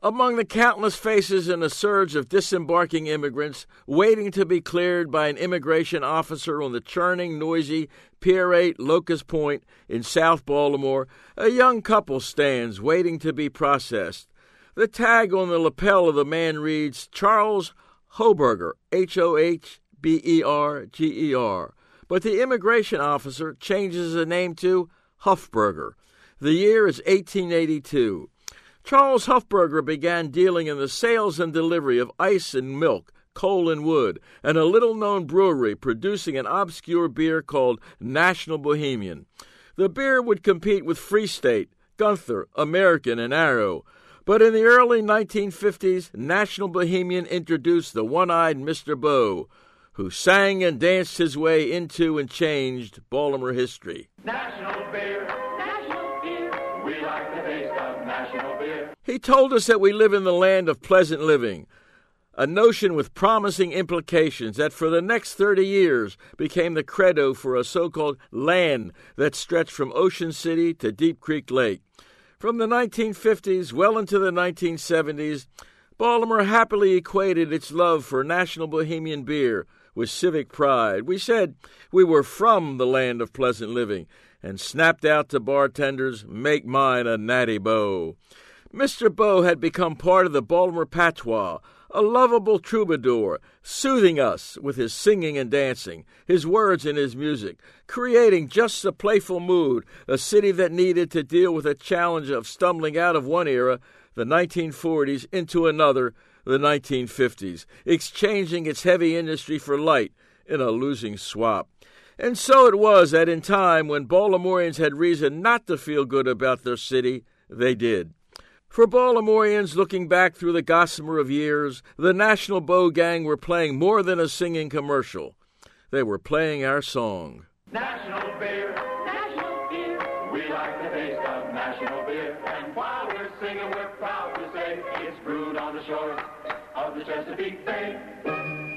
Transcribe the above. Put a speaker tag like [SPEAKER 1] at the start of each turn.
[SPEAKER 1] Among the countless faces in a surge of disembarking immigrants waiting to be cleared by an immigration officer on the churning, noisy Pier 8 Locust Point in South Baltimore, a young couple stands waiting to be processed. The tag on the lapel of the man reads Charles Hochberger, Hohberger, but the immigration officer changes the name to Huffberger. The year is 1882. Charles Huffberger began dealing in the sales and delivery of ice and milk, coal and wood, and a little-known brewery producing an obscure beer called National Bohemian. The beer would compete with Free State, Gunther, American, and Arrow. But in the early 1950s, National Bohemian introduced the one-eyed Mr. Bow, who sang and danced his way into and changed Baltimore history.
[SPEAKER 2] National beer, we like the taste of national beer.
[SPEAKER 1] He told us that we live in the land of pleasant living, a notion with promising implications that for the next 30 years became the credo for a so-called land that stretched from Ocean City to Deep Creek Lake. From the 1950s well into the 1970s, Baltimore happily equated its love for National Bohemian beer with civic pride. We said we were from the land of pleasant living and snapped out to bartenders, "Make mine a natty Bow." Mr. Bow had become part of the Baltimore patois, a lovable troubadour, soothing us with his singing and dancing, his words and his music, creating just a playful mood, a city that needed to deal with a challenge of stumbling out of one era, the 1940s, into another, the 1950s, exchanging its heavy industry for light in a losing swap. And so it was that in time when Baltimoreans had reason not to feel good about their city, they did. For Baltimoreans looking back through the gossamer of years, the National Bow Gang were playing more than a singing commercial. They were playing our song.
[SPEAKER 2] National beer, we like the taste of national beer. And while we're singing, we're proud to say it's brewed on the shores of the Chesapeake Bay.